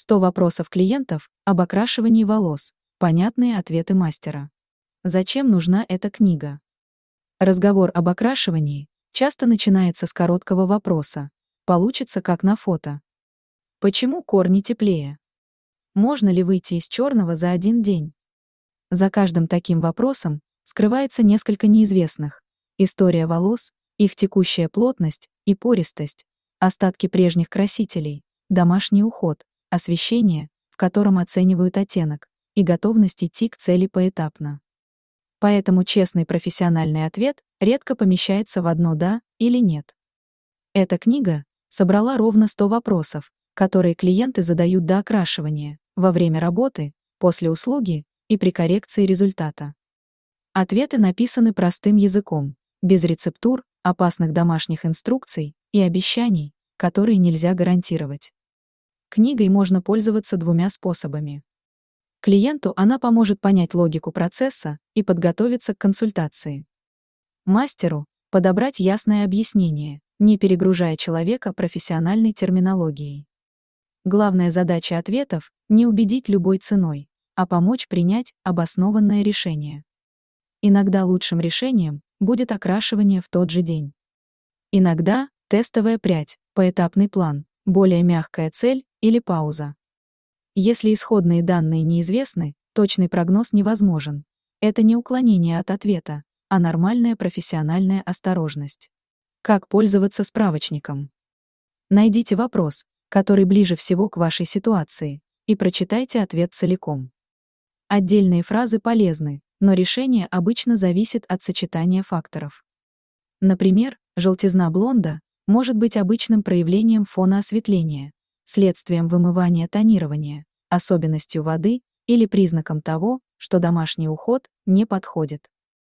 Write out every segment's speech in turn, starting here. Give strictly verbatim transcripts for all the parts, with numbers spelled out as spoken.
сто вопросов клиентов об окрашивании волос. Понятные ответы мастера. Зачем нужна эта книга? Разговор об окрашивании часто начинается с короткого вопроса. Получится как на фото. Почему корни теплее? Можно ли выйти из черного за один день? За каждым таким вопросом скрывается несколько неизвестных. История волос, их текущая плотность и пористость, остатки прежних красителей, домашний уход, освещение, в котором оценивают оттенок, и готовность идти к цели поэтапно. Поэтому честный профессиональный ответ редко помещается в одно «да» или «нет». Эта книга собрала ровно сто вопросов, которые клиенты задают до окрашивания, во время работы, после услуги и при коррекции результата. Ответы написаны простым языком, без рецептур, опасных домашних инструкций и обещаний, которые нельзя гарантировать. Книгой можно пользоваться двумя способами. Клиенту она поможет понять логику процесса и подготовиться к консультации. Мастеру – подобрать ясное объяснение, не перегружая человека профессиональной терминологией. Главная задача ответов – не убедить любой ценой, а помочь принять обоснованное решение. Иногда лучшим решением будет окрашивание в тот же день. Иногда – тестовая прядь, поэтапный план, более мягкая цель или пауза. Если исходные данные неизвестны, точный прогноз невозможен. Это не уклонение от ответа, а нормальная профессиональная осторожность. Как пользоваться справочником? Найдите вопрос, который ближе всего к вашей ситуации, и прочитайте ответ целиком. Отдельные фразы полезны, но решение обычно зависит от сочетания факторов. Например, желтизна блонда может быть обычным проявлением фона осветления, следствием вымывания тонирования, особенностью воды или признаком того, что домашний уход не подходит.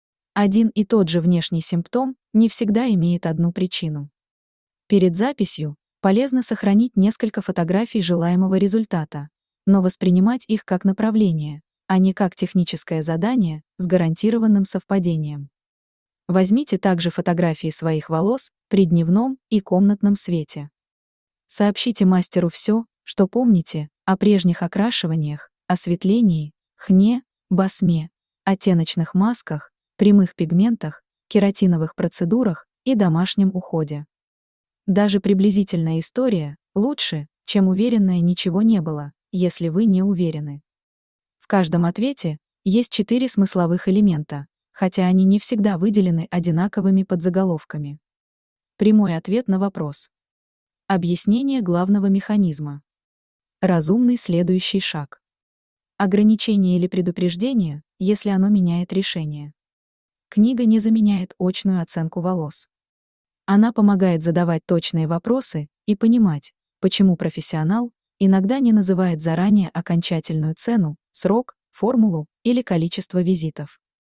Один и тот же внешний симптом не всегда имеет одну причину. Перед записью полезно сохранить несколько фотографий желаемого результата, но воспринимать их как направление, а не как техническое задание с гарантированным совпадением. Возьмите также фотографии своих волос при дневном и комнатном свете. Сообщите мастеру все, что помните о прежних окрашиваниях, осветлении, хне, басме, оттеночных масках, прямых пигментах, кератиновых процедурах и домашнем уходе. Даже приблизительная история лучше, чем уверенное ничего не было, если вы не уверены. В каждом ответе есть четыре смысловых элемента, хотя они не всегда выделены одинаковыми подзаголовками. Прямой ответ на вопрос. Объяснение главного механизма. Разумный следующий шаг. Ограничение или предупреждение, если оно меняет решение. Книга не заменяет очную оценку волос. Она помогает задавать точные вопросы и понимать, почему профессионал иногда не называет заранее окончательную цену, срок, формулу или количество визитов.